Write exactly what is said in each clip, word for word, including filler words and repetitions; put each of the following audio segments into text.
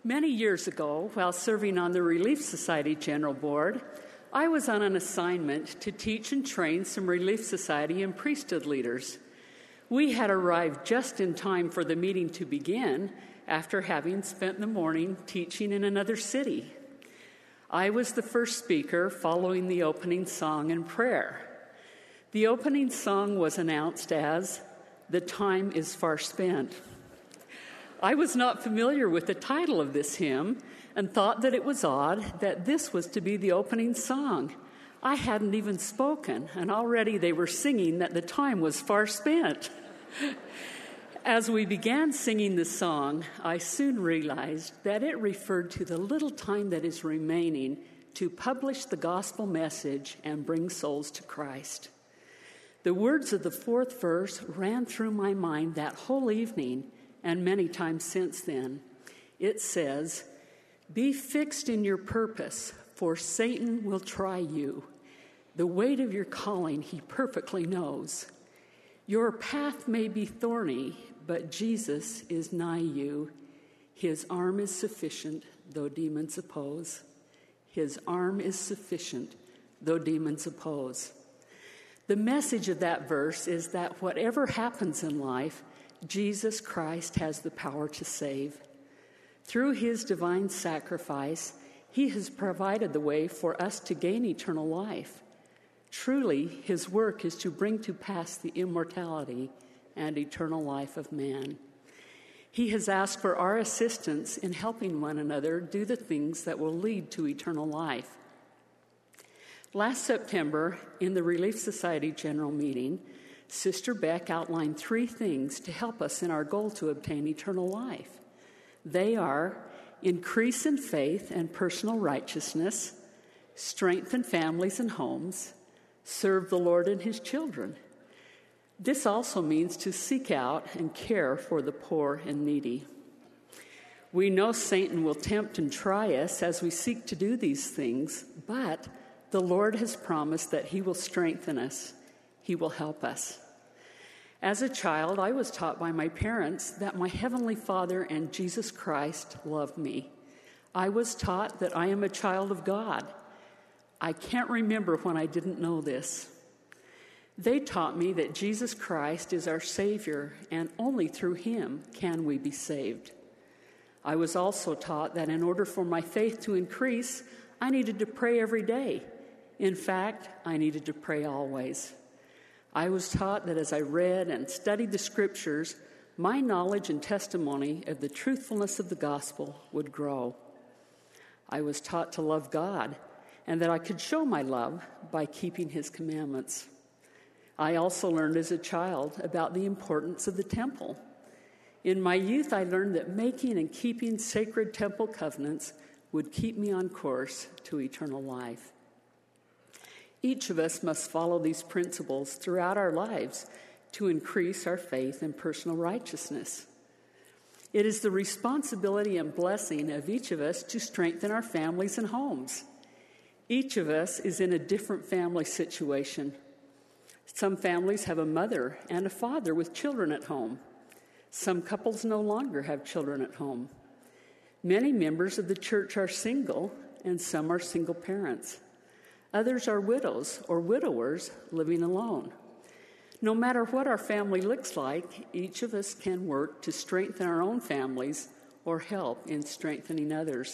Many years ago, while serving on the Relief Society General Board, I was on an assignment to teach and train some Relief Society and priesthood leaders. We had arrived just in time for the meeting to begin after having spent the morning teaching in another city. I was the first speaker following the opening song and prayer. The opening song was announced as, "The Time is Far Spent." I was not familiar with the title of this hymn and thought that it was odd that this was to be the opening song. I hadn't even spoken, and already they were singing that the time was far spent. As we began singing the song, I soon realized that it referred to the little time that is remaining to publish the gospel message and bring souls to Christ. The words of the fourth verse ran through my mind that whole evening and many times since then. It says, "Be fixed in your purpose, for Satan will try you. The weight of your calling he perfectly knows. Your path may be thorny, but Jesus is nigh you. His arm is sufficient, though demons oppose. His arm is sufficient, though demons oppose." The message of that verse is that whatever happens in life, Jesus Christ has the power to save. Through his divine sacrifice, he has provided the way for us to gain eternal life. Truly, his work is to bring to pass the immortality and eternal life of man. He has asked for our assistance in helping one another do the things that will lead to eternal life. Last September, in the Relief Society General Meeting, Sister Beck outlined three things to help us in our goal to obtain eternal life. They are increase in faith and personal righteousness, strengthen families and homes, serve the Lord and his children. This also means to seek out and care for the poor and needy. We know Satan will tempt and try us as we seek to do these things, but the Lord has promised that he will strengthen us. He will help us. As a child, I was taught by my parents that my Heavenly Father and Jesus Christ love me. I was taught that I am a child of God. I can't remember when I didn't know this. They taught me that Jesus Christ is our Savior, and only through him can we be saved. I was also taught that in order for my faith to increase, I needed to pray every day. In fact, I needed to pray always. I was taught that as I read and studied the scriptures, my knowledge and testimony of the truthfulness of the gospel would grow. I was taught to love God and that I could show my love by keeping his commandments. I also learned as a child about the importance of the temple. In my youth, I learned that making and keeping sacred temple covenants would keep me on course to eternal life. Each of us must follow these principles throughout our lives to increase our faith and personal righteousness. It is the responsibility and blessing of each of us to strengthen our families and homes. Each of us is in a different family situation. Some families have a mother and a father with children at home. Some couples no longer have children at home. Many members of the church are single, and some are single parents. Others are widows or widowers living alone. No matter what our family looks like, each of us can work to strengthen our own families or help in strengthening others.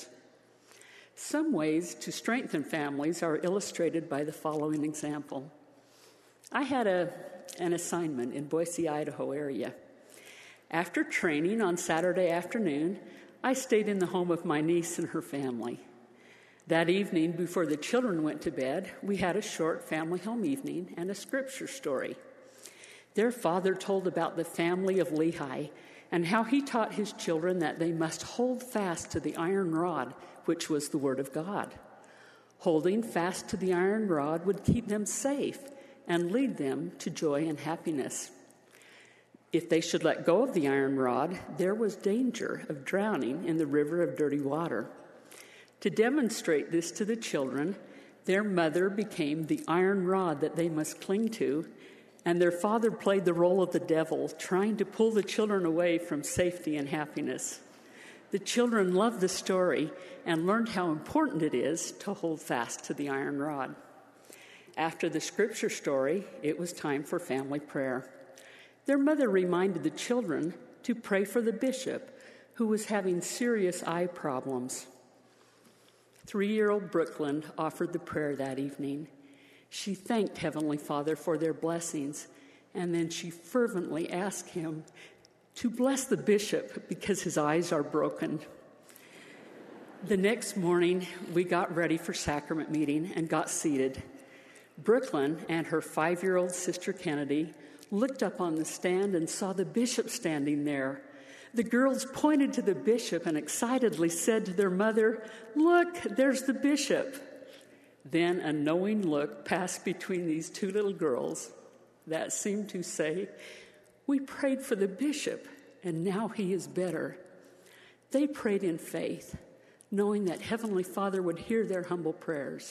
Some ways to strengthen families are illustrated by the following example. I had a, an assignment in Boise, Idaho area. After training on Saturday afternoon, I stayed in the home of my niece and her family. That evening, before the children went to bed, we had a short family home evening and a scripture story. Their father told about the family of Lehi and how he taught his children that they must hold fast to the iron rod, which was the word of God. Holding fast to the iron rod would keep them safe and lead them to joy and happiness. If they should let go of the iron rod, there was danger of drowning in the river of dirty water. To demonstrate this to the children, their mother became the iron rod that they must cling to, and their father played the role of the devil, trying to pull the children away from safety and happiness. The children loved the story and learned how important it is to hold fast to the iron rod. After the scripture story, it was time for family prayer. Their mother reminded the children to pray for the bishop, who was having serious eye problems. Three-year-old Brooklyn offered the prayer that evening. She thanked Heavenly Father for their blessings, and then she fervently asked him to bless the bishop because his eyes are broken. The next morning, we got ready for sacrament meeting and got seated. Brooklyn and her five-year-old sister Kennedy looked up on the stand and saw the bishop standing there. The girls pointed to the bishop and excitedly said to their mother, "Look, there's the bishop." Then a knowing look passed between these two little girls that seemed to say, "We prayed for the bishop, and now he is better." They prayed in faith, knowing that Heavenly Father would hear their humble prayers.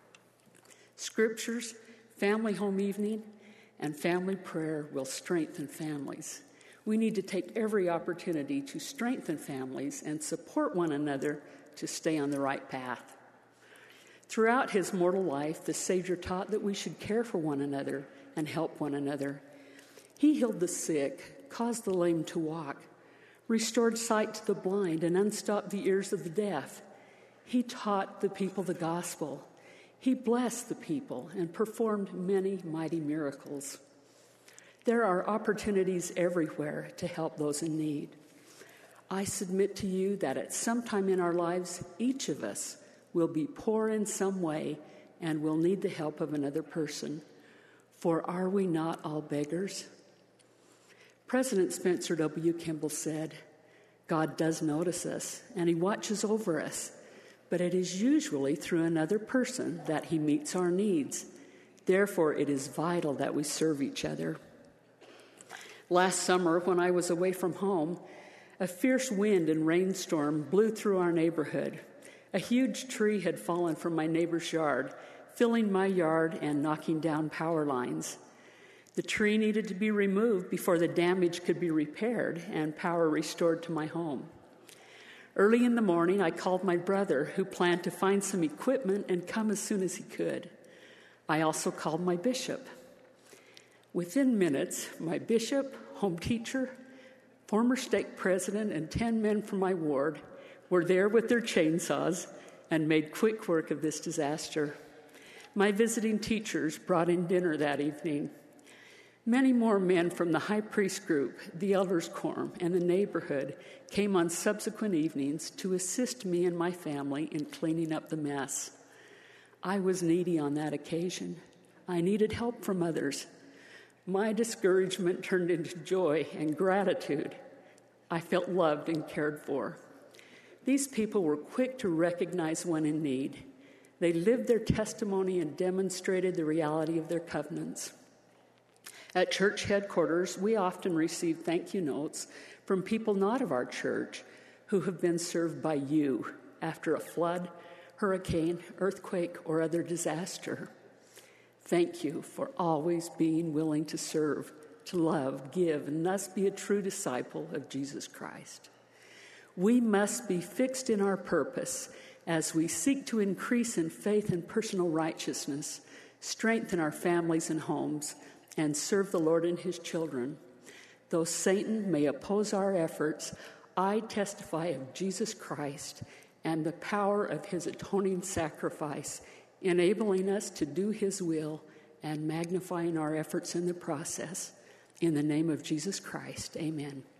Scriptures, family home evening, and family prayer will strengthen families. We need to take every opportunity to strengthen families and support one another to stay on the right path. Throughout his mortal life, the Savior taught that we should care for one another and help one another. He healed the sick, caused the lame to walk, restored sight to the blind, and unstopped the ears of the deaf. He taught the people the gospel. He blessed the people and performed many mighty miracles. There are opportunities everywhere to help those in need. I submit to you that at some time in our lives, each of us will be poor in some way and will need the help of another person. For are we not all beggars? President Spencer W. Kimball said, "God does notice us and he watches over us, but it is usually through another person that he meets our needs. Therefore, it is vital that we serve each other." Last summer, when I was away from home, a fierce wind and rainstorm blew through our neighborhood. A huge tree had fallen from my neighbor's yard, filling my yard and knocking down power lines. The tree needed to be removed before the damage could be repaired and power restored to my home. Early in the morning, I called my brother, who planned to find some equipment and come as soon as he could. I also called my bishop. Within minutes, my bishop, home teacher, former stake president, and ten men from my ward were there with their chainsaws and made quick work of this disaster. My visiting teachers brought in dinner that evening. Many more men from the high priest group, the elders' quorum, and the neighborhood came on subsequent evenings to assist me and my family in cleaning up the mess. I was needy on that occasion. I needed help from others. My discouragement turned into joy and gratitude. I felt loved and cared for. These people were quick to recognize one in need. They lived their testimony and demonstrated the reality of their covenants. At church headquarters, we often receive thank you notes from people not of our church who have been served by you after a flood, hurricane, earthquake, or other disaster. Thank you for always being willing to serve, to love, give, and thus be a true disciple of Jesus Christ. We must be fixed in our purpose as we seek to increase in faith and personal righteousness, strengthen our families and homes, and serve the Lord and his children. Though Satan may oppose our efforts, I testify of Jesus Christ and the power of his atoning sacrifice, enabling us to do his will and magnifying our efforts in the process. In the name of Jesus Christ, amen.